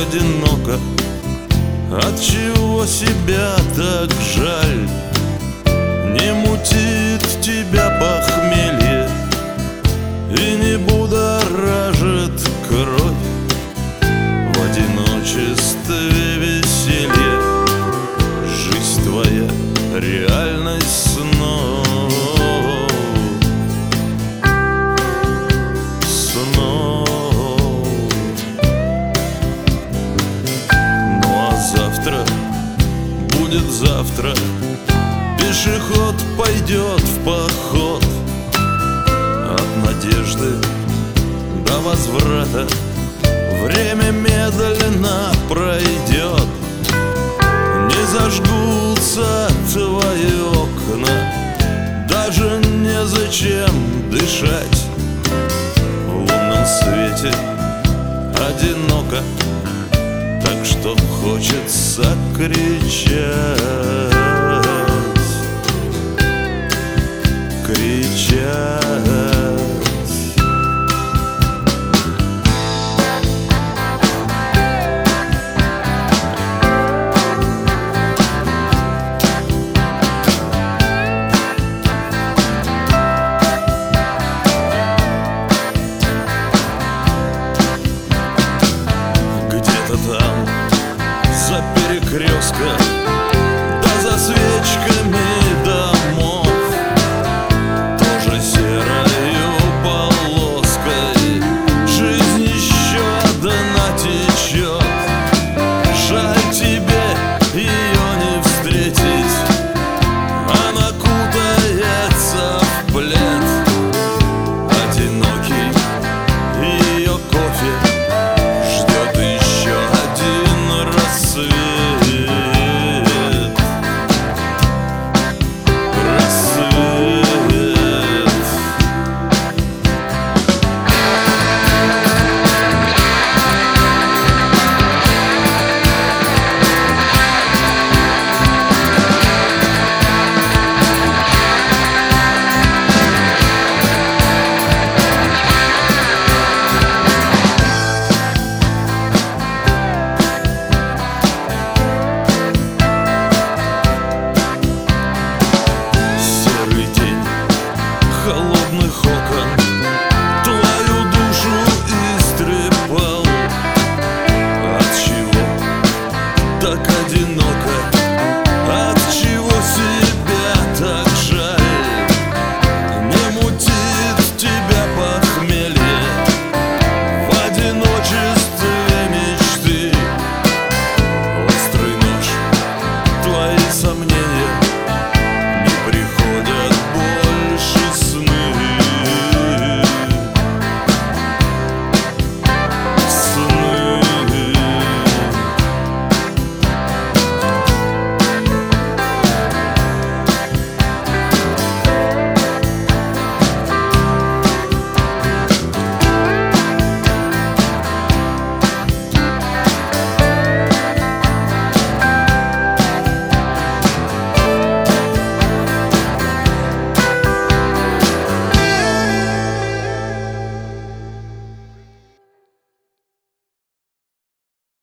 одиноко. Отчего себя так жаль? Не мутит тебя похмелье и не будоражит кровь. В одиночестве веселье, жизнь твоя — реальность снов. Будет завтра, пешеход пойдет в поход. От надежды до возврата время медленно пройдет. Не зажгутся твои окна, даже незачем дышать. В лунном свете одиноко, так что хочется кричать, кричать. Где-то там за перекрестком